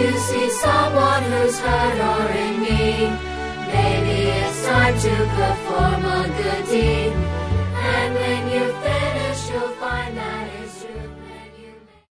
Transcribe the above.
you see someone who's hurt or in need, maybe it's time to perform a good deed.